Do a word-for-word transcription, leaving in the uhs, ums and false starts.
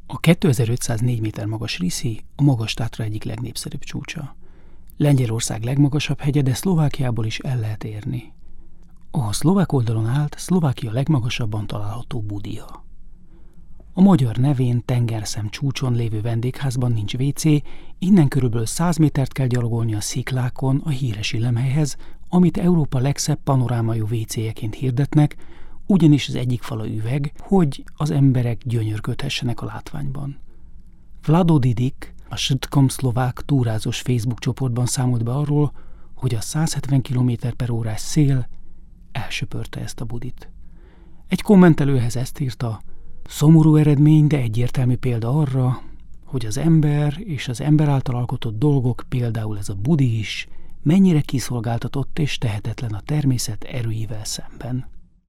A kétezer-ötszáznégy méter magas Riszi a Magas-Tátra egyik legnépszerűbb csúcsa. Lengyelország legmagasabb hegye, de Szlovákiából is el lehet érni. A szlovák oldalon állt Szlovákia legmagasabban található Budia. A magyar nevén Tengerszem csúcson lévő vendégházban nincs vécé, innen körülbelül száz métert kell gyalogolni a sziklákon a híres illemhelyhez, amit Európa legszebb panorámajú vécéjeként hirdetnek, ugyanis az egyik fala üveg, hogy az emberek gyönyörködhessenek a látványban. Vlado Didik, a Srtkom szlovák túrázós Facebook csoportban számolt be arról, hogy a száz hetven kilométer per órás szél elsöpörte ezt a budit. Egy kommentelőhez ezt írta: szomorú eredmény, de egyértelmű példa arra, hogy az ember és az ember által alkotott dolgok, például ez a budi is, mennyire kiszolgáltatott és tehetetlen a természet erőivel szemben.